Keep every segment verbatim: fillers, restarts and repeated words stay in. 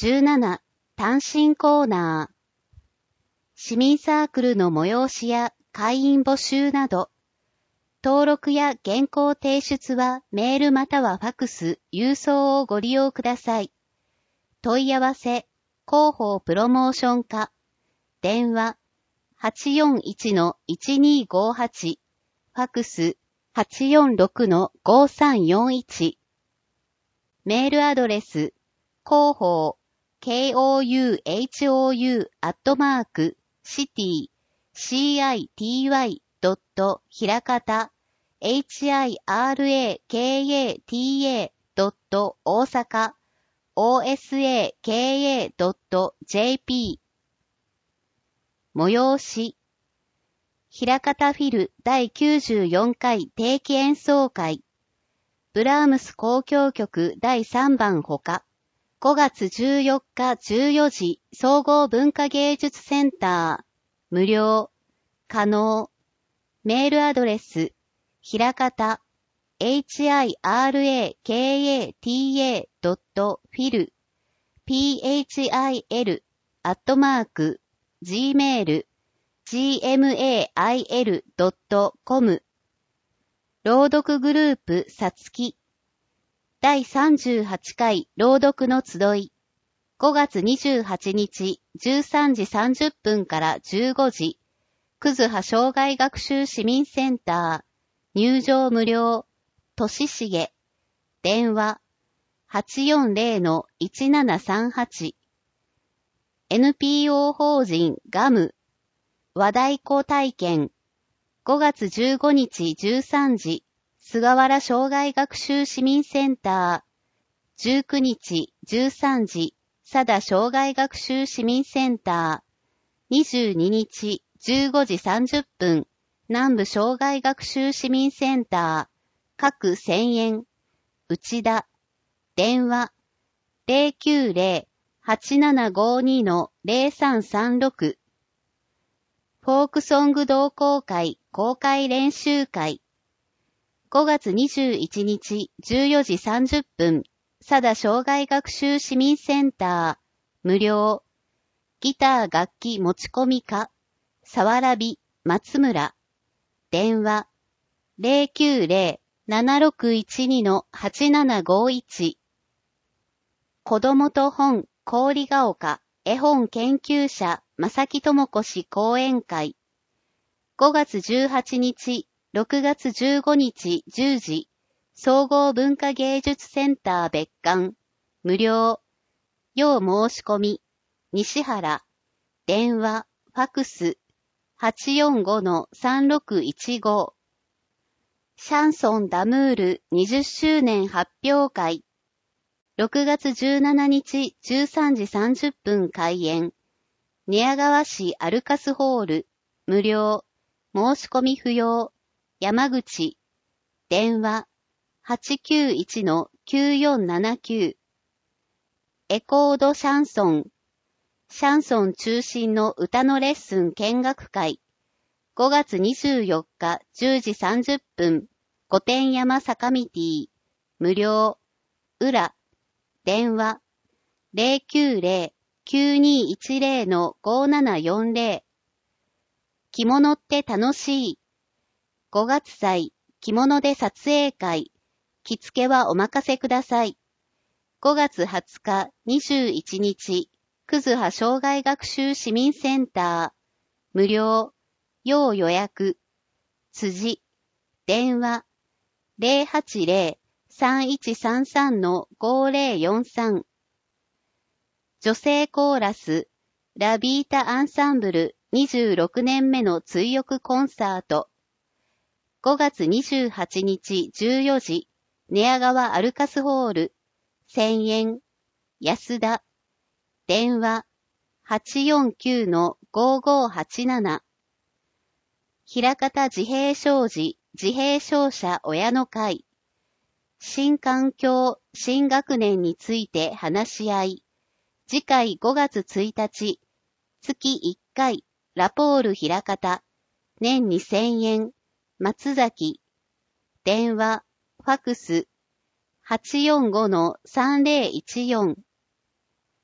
じゅうなな、単身コーナー。市民サークルの催しや会員募集など、登録や原稿提出はメールまたはファクス、郵送をご利用ください。問い合わせ、広報プロモーション課、電話 はちよんいちのいちにーごはち、ファクス はちよんろくのごさんよんいち、メールアドレス、広報、キョウホウ アットマーク、シティ、シーアイティーワイ ドット、ひらかた、エイチアイアールエーケーエーティーエー ドット、大阪、オーエスエーケーエー ドット、ジェーピー。催し。ひらかたフィルだいきゅうじゅうよんかい定期演奏会。ブラームス交響曲だいさんばんほか。ごがつじゅうよっかじゅうよじ、総合文化芸術センター。無料。可能。メールアドレス。ひらかた。エイチアイアールエーケーエーティーエー ドット、フィル。ピーエイチアイエル、アットマーク、gmail、gmail ドットコム。朗読グループさつき。だいさんじゅうはちかい朗読の集い。ごがつにじゅうはちにちじゅうさんじさんじゅっぷんからじゅうごじ。くずは障害学習市民センター。入場無料。とししげ。電話。はちよんゼロのいちななさんはち。エヌピーオー 法人ガム。和太鼓体験。ごがつじゅうごにちじゅうさんじ。菅原障害学習市民センター。じゅうくにちじゅうさんじ。佐田障害学習市民センター。にじゅうににちじゅうごじさんじゅっぷん。南部障害学習市民センター。各せんえん。内田。電話。ゼロきゅうゼロ はちななごにのゼロさんさんろく。フォークソング同好会公開練習会。ごがつにじゅういちにちじゅうよじさんじゅっぷん。佐田障害学習市民センター。無料。ギター楽器持ち込みか。さわらび、松村。電話。ゼロきゅうゼロ ななろくいちにのはちななごいち。子供と本、氷が丘、絵本研究者、正木智子氏講演会。ごがつじゅうはちにち、ろくがつじゅうごにちじゅうじ、総合文化芸術センター別館。無料。要申し込み。西原。電話、ファクス。はちよんごのさんろくいちご。シャンソンダムールにじゅっしゅうねん発表会。ろくがつじゅうしちにちじゅうさんじさんじゅっぷん開演。寝屋川市アルカスホール。無料。申し込み不要。山口。電話。はちきゅういちのきゅうよんななきゅう。エコードシャンソン。シャンソン中心の歌のレッスン見学会。ごがつにじゅうよっかじゅうじさんじゅっぷん。御殿山坂道。無料。裏。電話。ゼロきゅうゼロ きゅうにいちゼロのごななよんゼロ。着物って楽しい。ごがつ祭、着物で撮影会。着付けはお任せください。ごがつはつかにじゅういちにち、くずは障害学習市民センター。無料。要予約。辻。電話。ゼロはちゼロ さんいちさんさんのごゼロよんさん。女性コーラス、ラビータアンサンブルにじゅうろくねんめの追憶コンサート。ごがつにじゅうはちにちじゅうよじ、寝屋川アルカスホール。せんえん。安田。電話。はちよんきゅうのごごはちなな。平方自閉症児、自閉症者親の会。新環境、新学年について話し合い。次回ごがつついたち、月いっかい、ラポール平方、年にせんえん、松崎。電話、ファクス、はちよんごのさんゼロいちよん。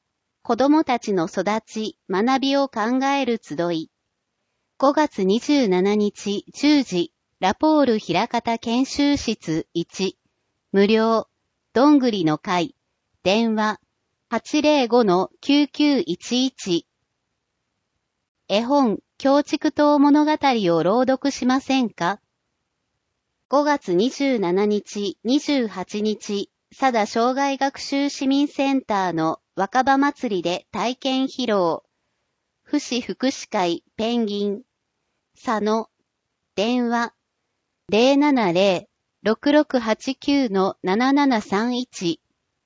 子供たちの育ち、学びを考える集い。ごがつにじゅうしちにちじゅうじ、ラポール枚方研修室いち、無料、どんぐりの会、電話、はちゼロごのきゅうきゅういちいち。絵本、京畜島物語を朗読しませんか？ごがつにじゅうしちにち、にじゅうはちにち、佐田障害学習市民センターの若葉祭りで体験披露。福祉福祉会ペンギン。佐野。電話。ゼロななゼロ ろくろくはちきゅうのななななさんいち。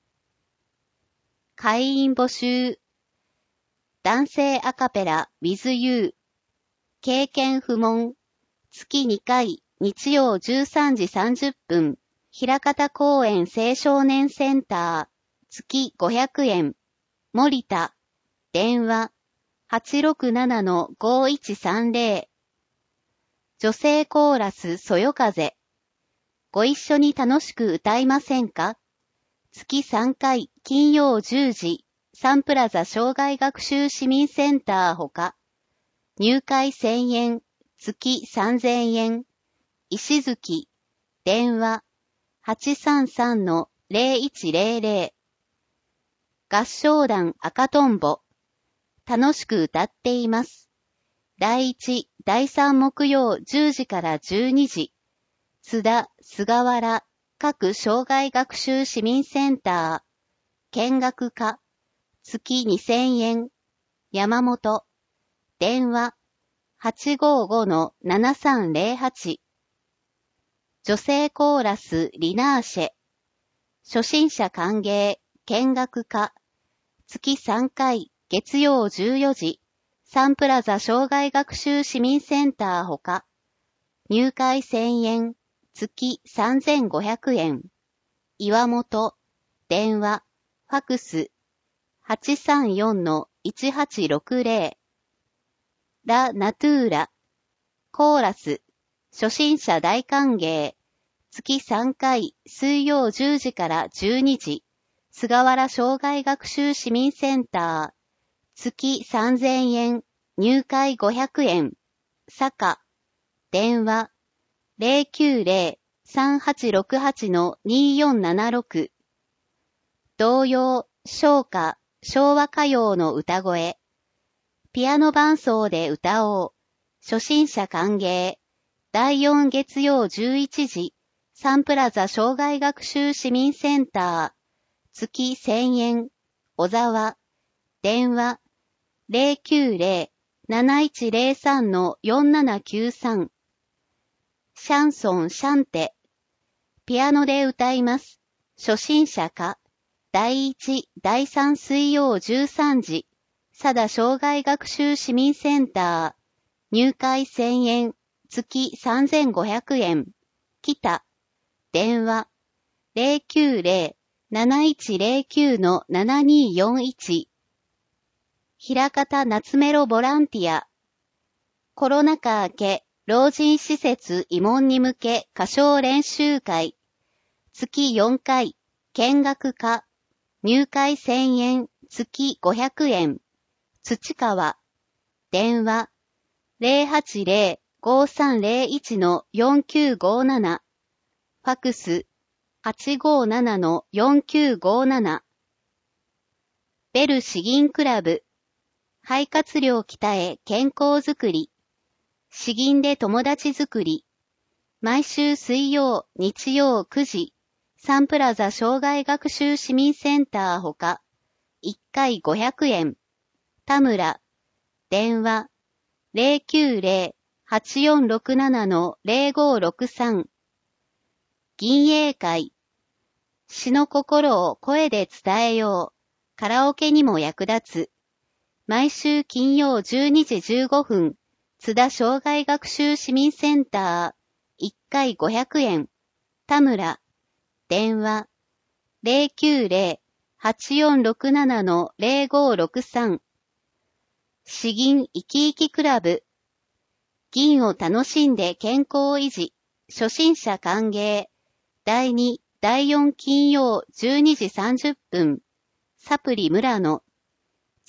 会員募集。男性アカペラ with you。経験不問。月にかい、日曜じゅうさんじさんじゅっぷん。枚方公園青少年センター。月ごひゃくえん。森田。電話。はちろくななのごいちさんゼロ。女性コーラスそよ風。ご一緒に楽しく歌いませんか？月さんかい、金曜じゅうじ。サンプラザ障害学習市民センターほか。入会せんえん、月さんぜんえん。石月。電話。はちさんさんのゼロいちゼロゼロ。合唱団赤とんぼ。楽しく歌っています。だいいち、だいさん木曜じゅうじからじゅうにじ。津田、菅原、各障害学習市民センター。見学課。月にせんえん。山本。電話。はちごごのななさんゼロはち。女性コーラスリナーシェ。初心者歓迎。見学課。月さんかい、月曜じゅうよじ。サンプラザ障害学習市民センターほか。入会せんえん。月さんぜんごひゃくえん。岩本。電話。ファクス。はちさんよんのいちはちろくゼロ。ラ・ナトゥーラ。コーラス。初心者大歓迎。月さんかい、水曜じゅうじからじゅうにじ。菅原障害学習市民センター。月さんぜんえん。入会ごひゃくえん。坂。電話。ゼロきゅうゼロ さんはちろくはちのによんななろく。童謡、唱歌、昭和歌謡の歌声。ピアノ伴奏で歌おう。初心者歓迎。だいよん月曜じゅういちじ。サンプラザ障害学習市民センター。月せんえん。小沢。電話。ゼロきゅうゼロ なないちゼロさんのよんななきゅうさん。シャンソンシャンテ。ピアノで歌います。初心者か。だいいち、だいさん水曜じゅうさんじ。佐田障害学習市民センター。入会せんえん。月さんぜんごひゃくえん。北。電話。ゼロきゅうゼロ なないちゼロきゅうのななによんいち。枚方夏メロボランティア。コロナ禍明け、老人施設慰問に向け歌唱練習会。月よんかい、見学課。入会せんえん、月ごひゃくえん。土川。電話。ゼロはちゼロ ごさんゼロいちのよんきゅうごなな。ファクス。はちごななのよんきゅうごなな。ベル詩吟クラブ。肺活量鍛え健康づくり。詩吟で友達づくり。毎週水曜、日曜くじ。サンプラザ障害学習市民センターほか。いっかいごひゃくえん。田村。電話。ゼロきゅうゼロ はちよんろくななのゼロごろくさん。銀英会。詩の心を声で伝えよう。カラオケにも役立つ。毎週金曜じゅうにじじゅうごふん。津田障害学習市民センター。いっかいごひゃくえん。田村。電話。ゼロきゅうゼロ はちよんろくななのゼロごろくさん。詩吟生き生きクラブ。吟を楽しんで健康維持。初心者歓迎。だいに、だいよん金曜じゅうにじさんじゅっぷん。サプリ村野。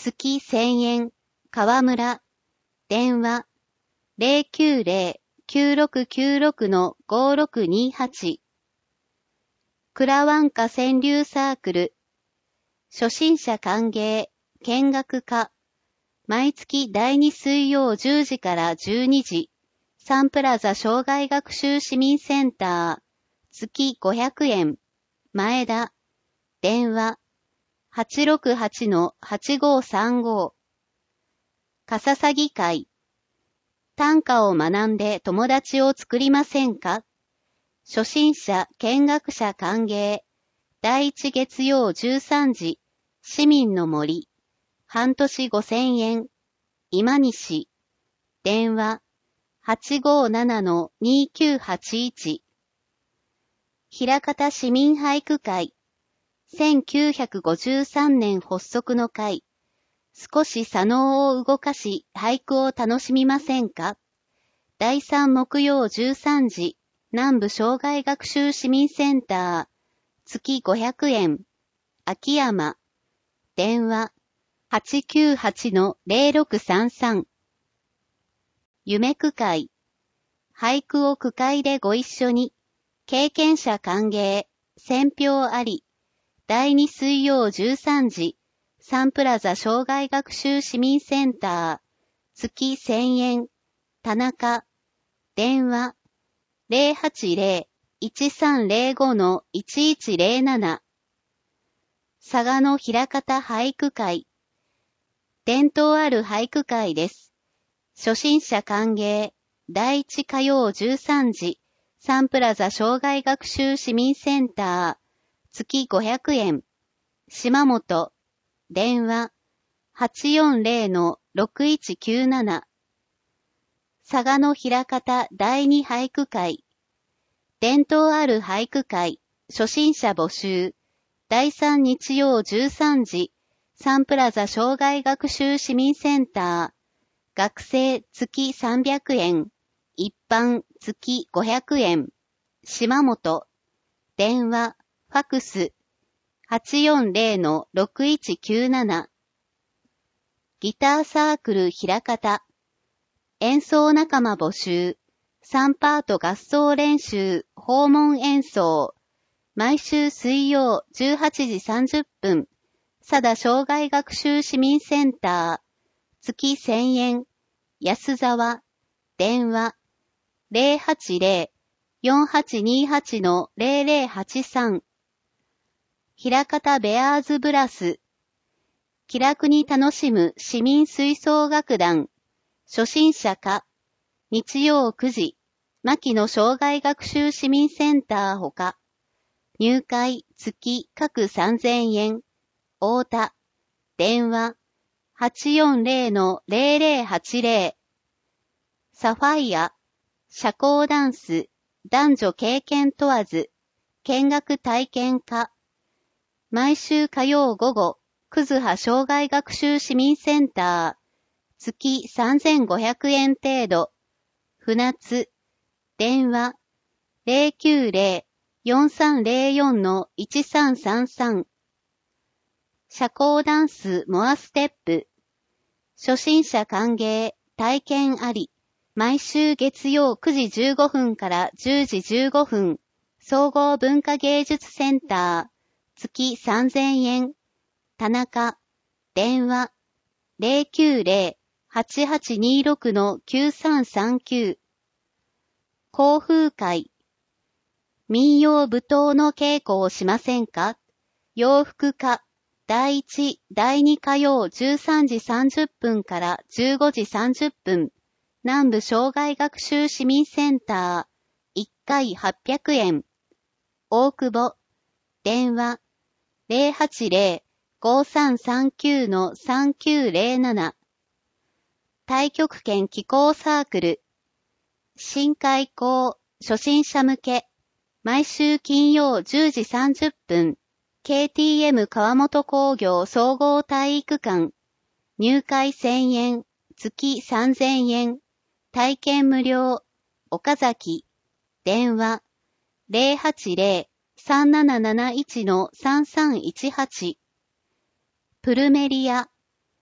月せんえん、河村、電話、ゼロきゅうゼロ きゅうろくきゅうろく ごろくにはち。クラワンカ川柳サークル、初心者歓迎、見学課、毎月だいに水曜じゅうじからじゅうにじ、サンプラザ障害学習市民センター、月ごひゃくえん、前田、電話、はちろくはち はちごさんご。かささぎ会、短歌を学んで友達を作りませんか？初心者、見学者歓迎、だいいち月曜じゅうさんじ、市民の森、半年ごせんえん、今西、電話、はちごなな にきゅうはちいち。枚方市民俳句会、せんきゅうひゃくごじゅうさんねん発足の会、少し左脳を動かし俳句を楽しみませんか？だいさん木曜じゅうさんじ、南部障害学習市民センター、月ごひゃくえん、秋山、電話、はちきゅうはち ゼロろくさんさん。夢句会、俳句を句会でご一緒に、経験者歓迎、選票あり、だいに水曜じゅうさんじ、サンプラザ障害学習市民センター、月せんえん、田中、電話、ゼロはちゼロ いちさんゼロご いちいちゼロなな。佐賀の枚方俳句会、伝統ある俳句会です。初心者歓迎、だいいち火曜じゅうさんじ、サンプラザ障害学習市民センター、月ごひゃくえん。島本、電話、はちよんゼロ ろくいちきゅうなな。佐賀の枚方だいに俳句会、伝統ある俳句会、初心者募集、だいさん日曜じゅうさんじ、サンプラザ障害学習市民センター、学生月さんびゃくえん、一般月ごひゃくえん、島本、電話、ファクス、はちよんゼロ ろくいちきゅうなな。ギターサークル枚方、演奏仲間募集、さんパート合奏練習、訪問演奏、毎週水曜じゅうはちじさんじゅっぷん、佐田障害学習市民センター、月せんえん、安沢、電話、ゼロはちゼロ よんはちにはち ゼロゼロはちさん。枚方ベアーズブラス、気楽に楽しむ市民吹奏楽団、初心者か、日曜くじ、牧野障害学習市民センターほか、入会月各さんぜんえん、太田、電話、はちよんゼロ ゼロゼロはちゼロ。サファイア、社交ダンス、男女経験問わず、見学体験課。毎週火曜午後、くずは障害学習市民センター、月さんぜんごひゃくえん程度。船津、電話、ゼロきゅうゼロ よんさんゼロよん いちさんさんさん。社交ダンスモアステップ。初心者歓迎、体験あり。毎週月曜くじじゅうごふんからじゅうじじゅうごふん。総合文化芸術センター。月さんぜんえん。田中。電話。ゼロきゅうゼロ はちはちにろく きゅうさんさんきゅう。甲風会。民謡舞踏の稽古をしませんか？洋服課。だいいち、だいに火曜じゅうさんじさんじゅっぷんからじゅうごじさんじゅっぷん。南部障害学習市民センター。いっかいはっぴゃくえん。大久保。電話。ゼロはちゼロ ごさんさんきゅう さんきゅうゼロなな。太極拳気功サークル。新開講、初心者向け。毎週金曜じゅうじさんじゅっぷん。ケーティーエム 川本工業総合体育館。入会せんえん。月さんぜんえん。体験無料。岡崎。電話。ゼロはちゼロ さんなななないち さんさんいちはち。プルメリア。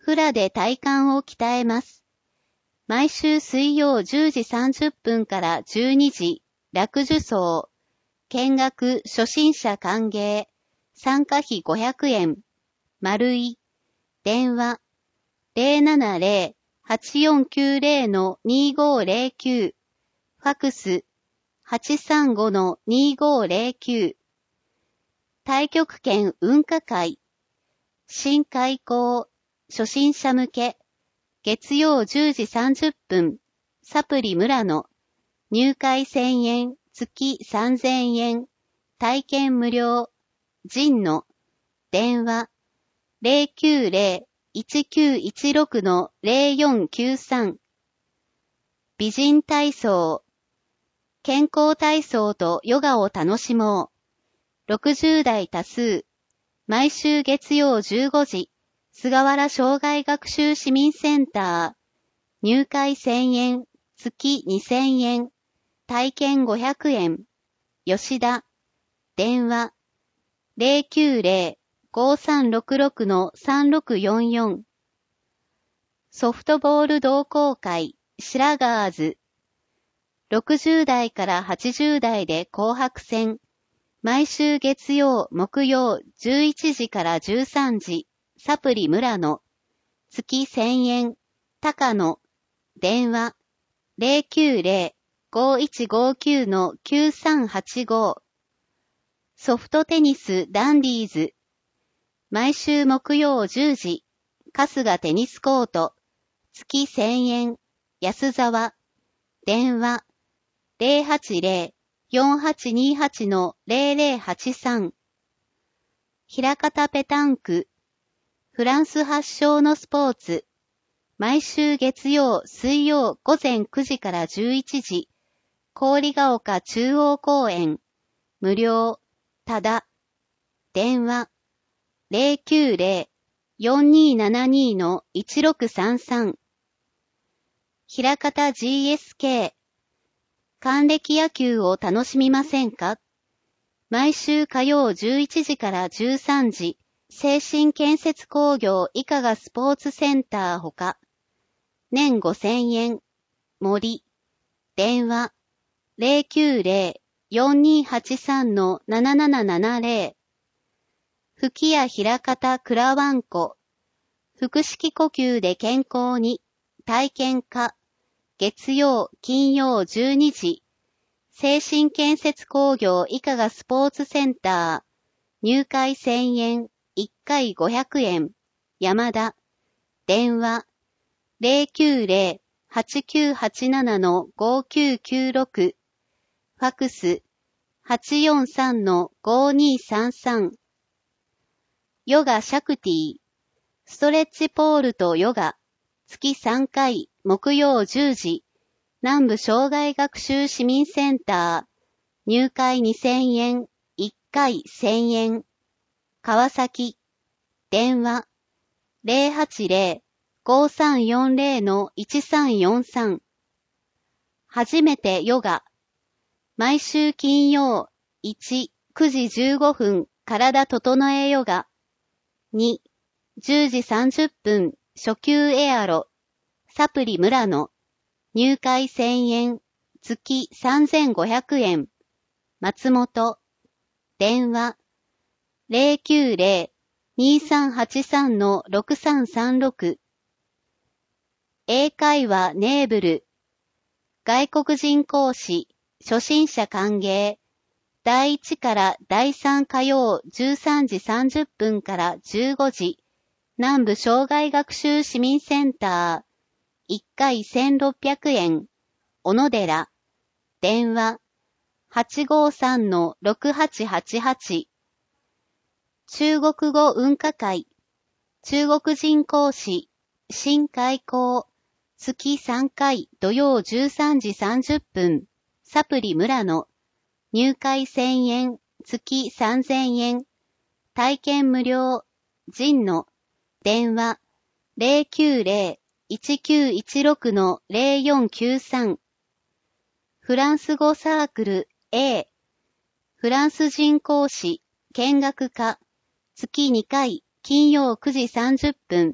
フラで体幹を鍛えます。毎週水曜じゅうじさんじゅっぷんからじゅうにじ、楽受走。見学初心者歓迎。参加費ごひゃくえん。丸い。電話。ゼロななゼロ はちよんきゅうゼロ にごゼロきゅう。ファクス。はちさんご にごゼロきゅう。太極拳運化会。新開講。初心者向け。月曜じゅうじさんじゅっぷん。サプリ村野。入会せんえん。月さんぜんえん。体験無料。陣の。電話。ゼロきゅうゼロ いちきゅういちろく ゼロよんきゅうさん。美人体操。健康体操とヨガを楽しもう。ろくじゅう代多数。毎週月曜じゅうごじ。菅原障害学習市民センター。入会せんえん。月にせんえん。体験ごひゃくえん。吉田。電話。ゼロきゅうゼロ ごさんろくろく さんろくよんよん。ソフトボール同好会。シラガーズ。ろくじゅう代からはちじゅう代で紅白戦。毎週月曜、木曜、じゅういちじからじゅうさんじ。サプリ村野。月せんえん。高野。電話。ゼロきゅうゼロ ごいちごきゅう きゅうさんはちご。ソフトテニスダンディーズ。毎週木曜じゅうじ。春日テニスコート。月せんえん。安沢。電話。ゼロはちゼロ よんはちにはち ゼロゼロはちさん。平方ペタンク。フランス発祥のスポーツ。毎週月曜、水曜午前くじからじゅういちじ。郡ヶ丘中央公園。無料。ただ。電話。ゼロきゅうゼロ よんにーななにー いちろくさんさん。平方 ジーエスケー。還暦野球を楽しみませんか？毎週火曜じゅういちじからじゅうさんじ。精神建設工業医科がスポーツセンターほか。年ごせんえん。森。電話。ゼロきゅうゼロ よんにーはちさん ななななななゼロ。吹屋平方クラワンコ。腹式呼吸で健康に。体験科。月曜、金曜じゅうにじ。精神建設工業医科がスポーツセンター。入会せんえん。いっかいごひゃくえん。山田。電話。ゼロきゅうゼロ はちきゅうはちなな ごきゅうきゅうろく。ファクス。はちよんさん ごにーさんさん。ヨガシャクティ。ストレッチポールとヨガ。月さんかい、木曜じゅうじ。南部障害学習市民センター。入会にせんえん。いっかいせんえん。川崎。電話。ゼロはちゼロ ごさんよんゼロ いちさんよんさん。初めてヨガ。毎週金曜。いち、くじじゅうごふん、体整えヨガ。に、じゅうじさんじゅっぷん、初級エアロ。サプリ村野。入会せんえん。月さんぜんごひゃくえん。松本。電話。ゼロきゅうゼロ にさんはちさん ろくさんさんろく。英会話ネーブル。外国人講師。初心者歓迎。だいいちからだいさん火曜じゅうさんじさんじゅっぷんからじゅうごじ。南部障害学習市民センター。いっかいせんろっぴゃくえん。小野寺。電話。はちごさん ろくはちはちはち。中国語運化会。中国人講師。新開講。月さんかい土曜じゅうさんじさんじゅっぷん。サプリ村野。入会せんえん。月さんぜんえん。体験無料。陣の。電話。ゼロきゅうゼロ いちきゅういちろく ゼロよんきゅうさん。フランス語サークル A。フランス人講師。見学家。月にかい。金曜くじさんじゅっぷん。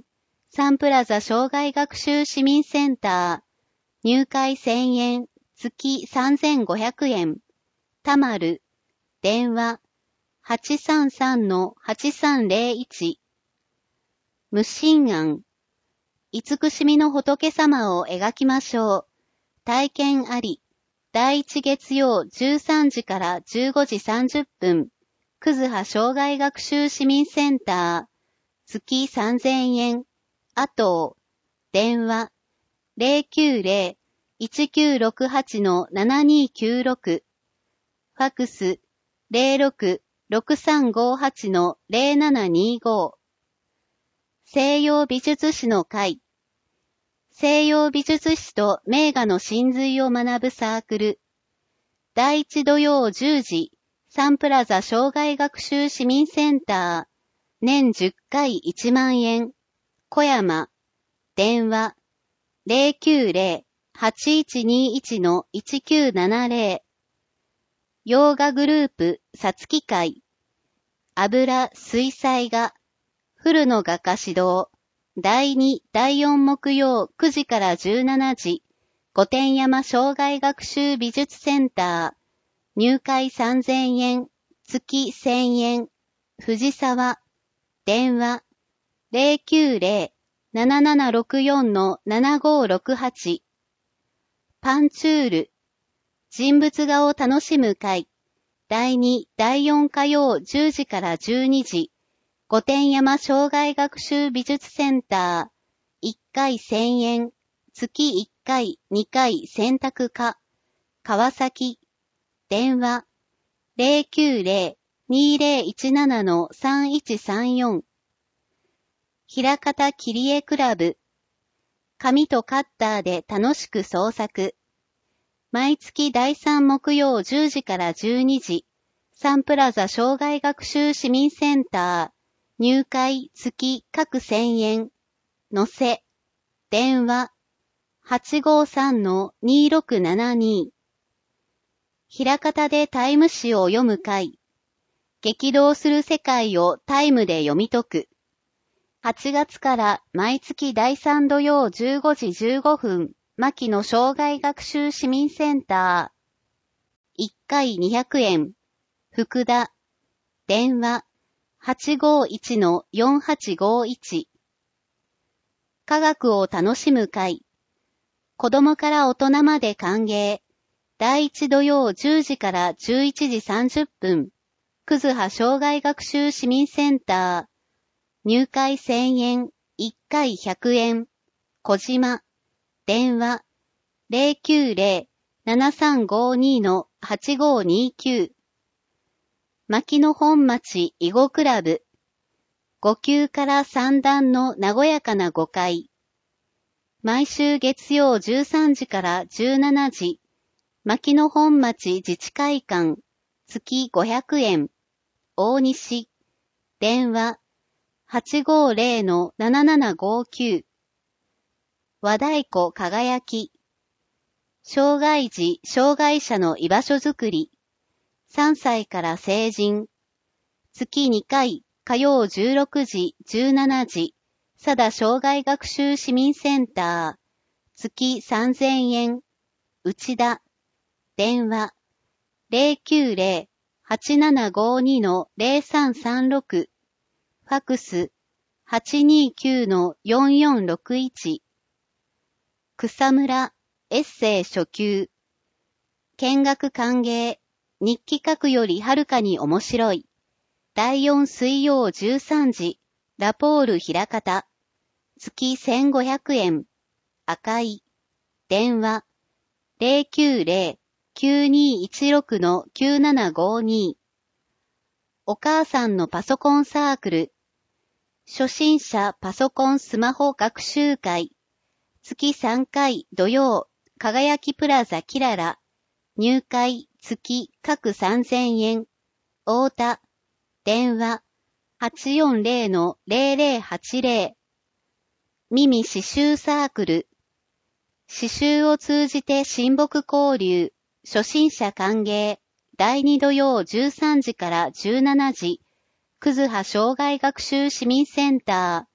サンプラザ障害学習市民センター、入会せんえん、月さんぜんごひゃくえん。たまる、電話、はちさんさんのはちさんぜろいち。無心庵、慈しみの仏様を描きましょう。体験あり。第一月曜じゅうさんじからじゅうごじさんじゅっぷん。くずは障害学習市民センター。月さんぜんえん。あと、電話、ゼロきゅうゼロ いちきゅうろくはちのななにきゅうろく。ファクス、ゼロろく ろくさんごはちのゼロななにご。西洋美術史の会。西洋美術史と名画の真髄を学ぶサークル。第一土曜じゅうじ、サンプラザ障害学習市民センター。年じゅっかいいちまんえん。小山。電話。ゼロきゅうゼロ はちいちにいちのいちきゅうななゼロ。洋画グループ、さつき会。油、水彩画。古野画家指導。だいに、だいよん木曜くじからじゅうしちじ。御殿山障害学習美術センター。入会さんぜんえん。月せんえん。藤沢。電話。ゼロきゅうゼロ ななななろくよんのななごろくはち。パンチュール。人物画を楽しむ会。だいに、だいよん火曜じゅうじからじゅうにじ。御殿山障害学習美術センター。いっかいせんえん。月いっかい、にかい選択可。川崎。電話。ゼロきゅうゼロ にゼロいちななのさんいちさんよん。平方切り絵クラブ。紙とカッターで楽しく創作。毎月だいさん木曜じゅうじからじゅうにじ。サンプラザ障害学習市民センター。入会月各せんえん。のせ。電話。はちごさんのにろくななに。平方でタイム誌を読む会。激動する世界をタイムで読み解く。はちがつから毎月だいさん土曜じゅうごじじゅうごふん。牧野障害学習市民センター。いっかいにひゃくえん。福田。電話。はちごいちのよんはちごいち。科学を楽しむ会。子供から大人まで歓迎。だいいち土曜じゅうじからじゅういちじさんじゅっぷん。くずは障害学習市民センター。入会せんえん。いっかいひゃくえん。小島。電話。ゼロきゅうゼロ ななさんごにのはちごにきゅう。牧野本町囲碁クラブ。ご級からさん段の和やかなご会。毎週月曜じゅうさんじからじゅうしちじ。牧野本町自治会館。月ごひゃくえん。大西。電話。はちごゼロのななななごきゅう。和太鼓輝き。障害児、障害者の居場所づくり。さんさいから成人。月にかい、火曜じゅうろくじ、じゅうしちじ。佐田障害学習市民センター。月さんぜんえん。内田。電話。ゼロきゅうゼロ はちななごにのゼロさんさんろく。ファクス。はちにきゅうのよんよんろくいち。草村。エッセイ初級。見学歓迎。日記書くよりはるかに面白い。だいよん水曜じゅうさんじ。ラポール平方。月せんごひゃくえん。赤い。電話。ゼロきゅうゼロ きゅうにいちろくのきゅうななごに。お母さんのパソコンサークル。初心者パソコンスマホ学習会。月さんかい土曜。輝きプラザキララ。入会月各さんぜんえん。太田。電話。はちよんゼロのゼロゼロはちゼロ。耳刺繍サークル。刺繍を通じて親睦交流。初心者歓迎。だいに土曜じゅうさんじからじゅうしちじ。くずは障害学習市民センター。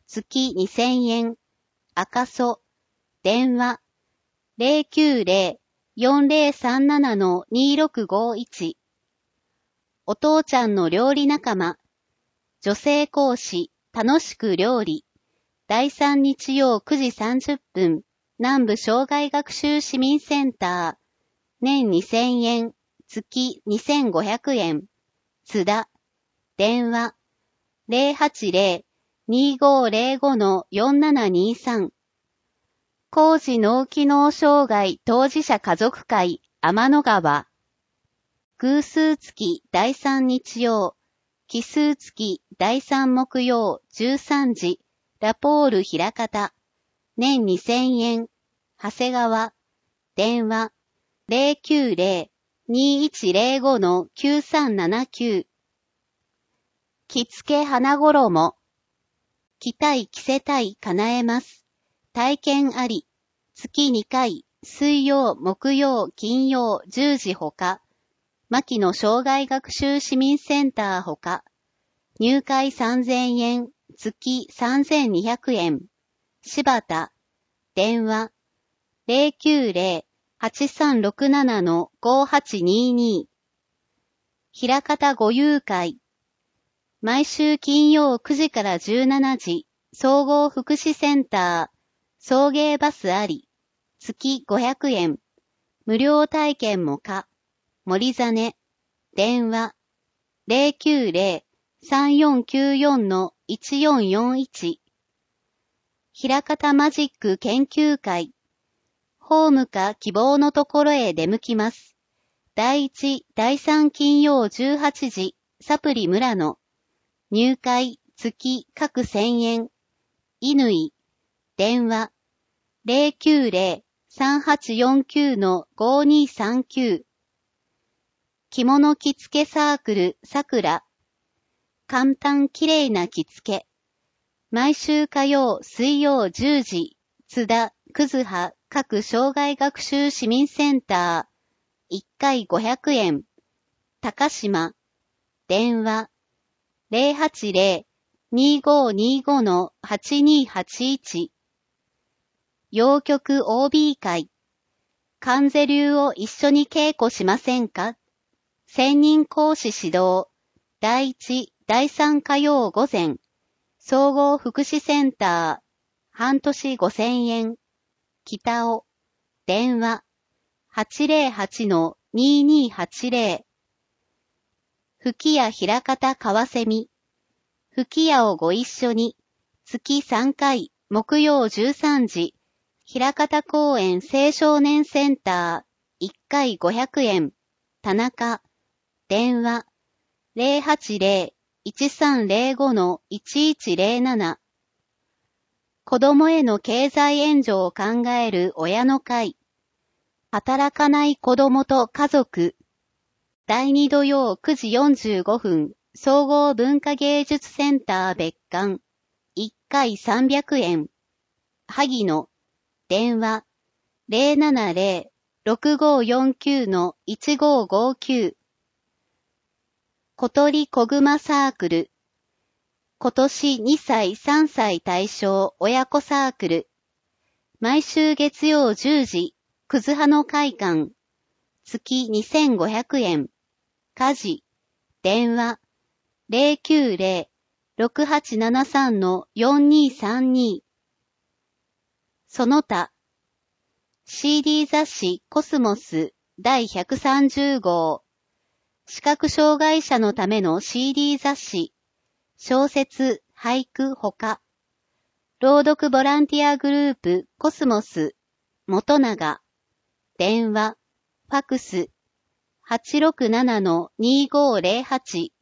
月にせんえん。赤楚。電話。ゼロきゅうゼロ よんゼロさんなな にろくごいち。お父ちゃんの料理仲間。女性講師、楽しく料理。だいさん日曜くじさんじゅっぷん。南部障害学習市民センター。年にせんえん。月にせんごひゃくえん。津田。電話。ゼロはちゼロ にごゼロご よんななにさん。高次脳機能障害当事者家族会、天の川。偶数月だいさん日曜。奇数月だいさん木曜じゅうさんじ。ラポール枚方。年にせんえん。長谷川。電話。ゼロきゅうゼロ にいちゼロご きゅうさんななきゅう。着付け花衣。着たい着せたい叶えます。体験あり。月にかい、水曜、木曜、金曜、じゅうじほか。牧野障害学習市民センターほか。入会さんぜんえん、月さんぜんにひゃくえん。柴田。電話。ゼロきゅうゼロ はちさんろくなな ごはちにに。枚方ご遊会。毎週金曜くじからじゅうしちじ、総合福祉センター。送迎バスあり。月ごひゃくえん。無料体験も可。森実。電話。ゼロきゅうゼロ さんよんきゅうよん いちよんよんいち。枚方マジック研究会。ホームか希望のところへ出向きます。だいいち、だいさん金曜じゅうはちじ、サプリ村野。入会、月各せんえん。乾。電話。ゼロきゅうゼロ さんはちよんきゅう ごにさんきゅう。着物着付けサークル、さくら。簡単きれいな着付け。毎週火曜、水曜じゅうじ、津田、葛葉、各障害学習市民センター。いっかいごひゃくえん。高島。電話。ゼロはちゼロ にごにご はちにはちいち。洋曲 オービー 会。関税流を一緒に稽古しませんか？専任講師指導。だいいち、だいさん火曜午前。総合福祉センター。半年ごせんえん。北尾。電話。はちゼロはち ににはちゼロ。吹屋枚方川蝉。吹屋をご一緒に。月さんかい、木曜じゅうさんじ。枚方公園青少年センター。いっかいごひゃくえん。田中。電話。ゼロはちゼロ いちさんゼロご いちいちゼロなな。子供への経済援助を考える親の会。働かない子供と家族。だいに土曜くじよんじゅうごふん。総合文化芸術センター別館。いっかいさんびゃくえん。萩野。電話。ゼロななゼロ ろくごよんきゅう いちごごきゅう。小鳥小熊サークル。今年にさいさんさい対象親子サークル。毎週月曜じゅうじ、葛葉の会館。月にせんごひゃくえん。家事。電話。ゼロきゅうゼロ ろくはちななさん よんにさんに。その他。シーディー 雑誌コスモスだいひゃくさんじゅうごう。視覚障害者のための シーディー 雑誌。小説、俳句ほか。朗読ボランティアグループコスモス。元永。電話。ファクス。はちろくなな にごゼロはち。